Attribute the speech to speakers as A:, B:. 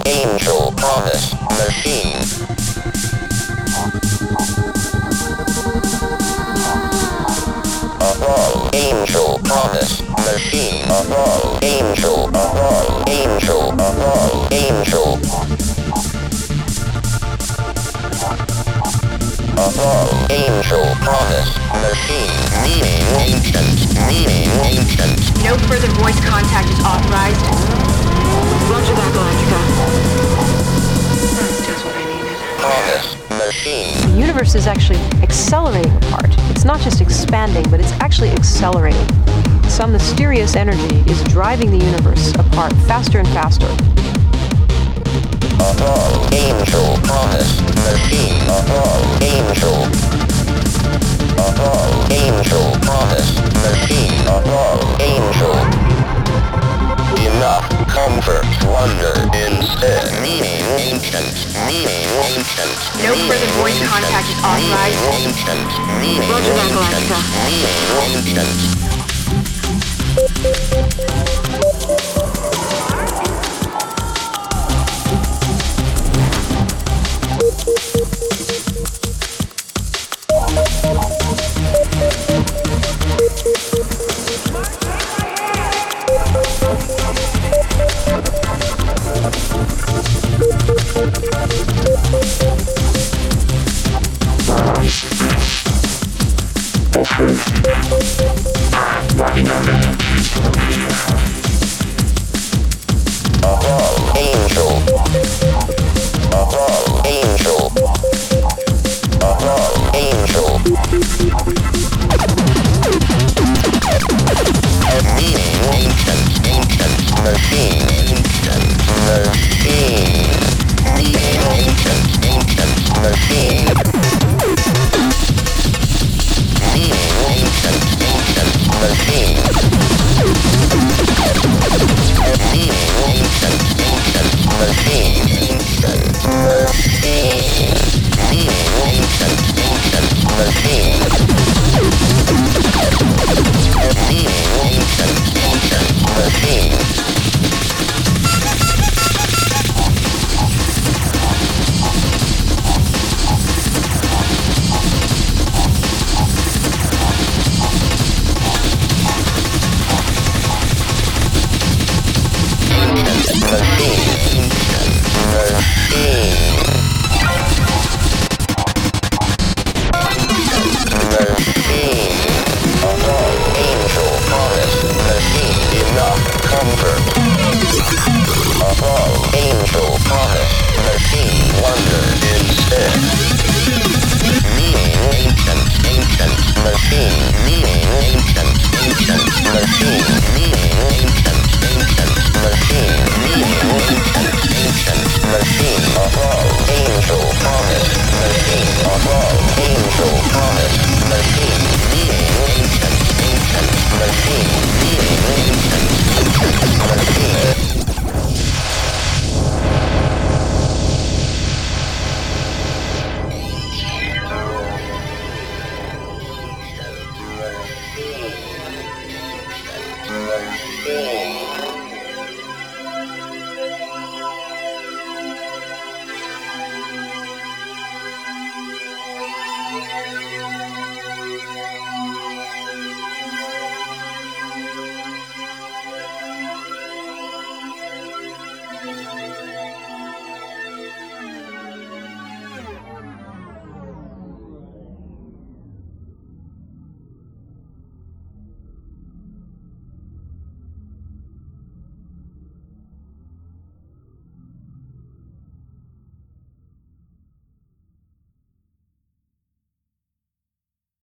A: Angel Promise Machine. Angel Promise Machine. Angel Angel Angel Angel Promise Machine. Meaning ancient.
B: No further voice contact is authorized. Roger that, Galactica. That's just what I needed.
A: Promise Machine.
C: The universe is actually accelerating apart. It's not just expanding, but it's actually accelerating. Some mysterious energy is driving the universe apart faster and faster.
A: Angel Promise Machine. Angel Promise Machine. Angel. Enough comfort, wonder instead. Meaning ancient.
B: No further voice contact is authorized. Roger that, Galactica.
A: Meaning ancient. Machine.